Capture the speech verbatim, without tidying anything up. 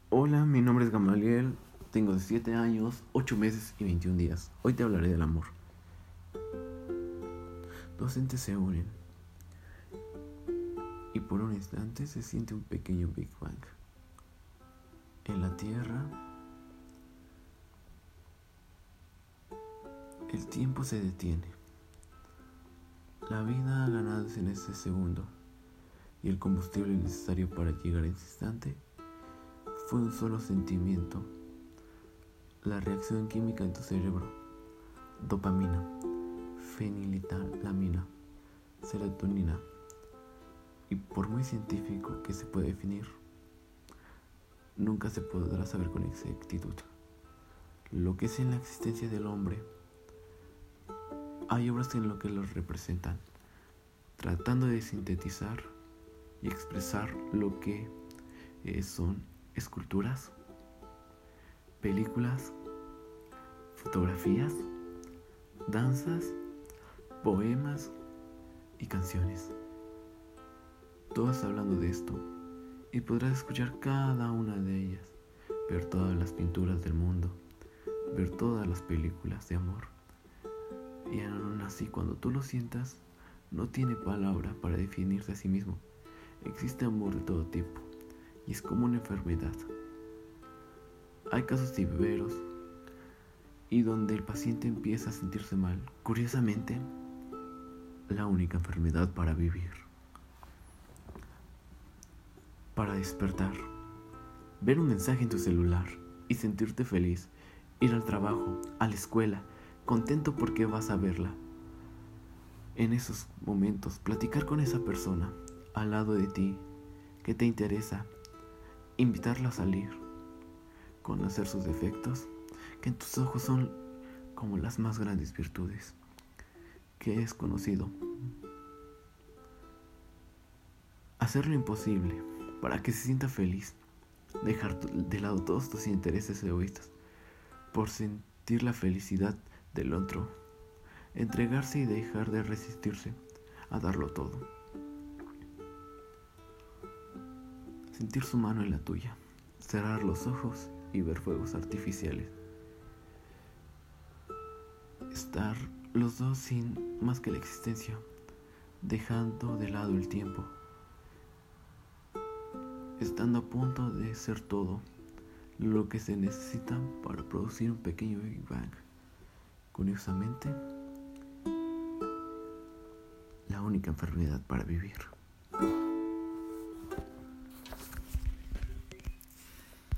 Hola, mi nombre es Gamaliel, tengo siete años, ocho meses y veintiún días. Hoy te hablaré del amor. Dos entes se unen y por un instante se siente un pequeño Big Bang. En la Tierra, el tiempo se detiene. La vida ganada en ese segundo y el combustible necesario para llegar a ese instante fue un solo sentimiento. La reacción química en tu cerebro: dopamina, feniletalamina, serotonina. Y por muy científico que se pueda definir, nunca se podrá saber con exactitud lo que es en la existencia del hombre. Hay obras en lo que los representan, tratando de sintetizar y expresar lo que eh, son esculturas, películas, fotografías, danzas, poemas y canciones. Todas hablando de esto, y podrás escuchar cada una de ellas, ver todas las pinturas del mundo, ver todas las películas de amor. Y aún así, cuando tú lo sientas, no tiene palabra para definirse a sí mismo. Existe amor de todo tipo, y es como una enfermedad. Hay casos severos y donde el paciente empieza a sentirse mal. Curiosamente, la única enfermedad para vivir, para despertar, ver un mensaje en tu celular y sentirte feliz, ir al trabajo, a la escuela, contento porque vas a verla. En esos momentos, platicar con esa persona al lado de ti que te interesa, invitarla a salir, conocer sus defectos, que en tus ojos son como las más grandes virtudes, que es conocido. Hacer lo imposible para que se sienta feliz, dejar de lado todos tus intereses egoístas por sentir la felicidad del otro, entregarse y dejar de resistirse a darlo todo, sentir su mano en la tuya, cerrar los ojos y ver fuegos artificiales, estar los dos sin más que la existencia, dejando de lado el tiempo, estando a punto de ser todo lo que se necesita para producir un pequeño Big Bang. Curiosamente, la única enfermedad para vivir.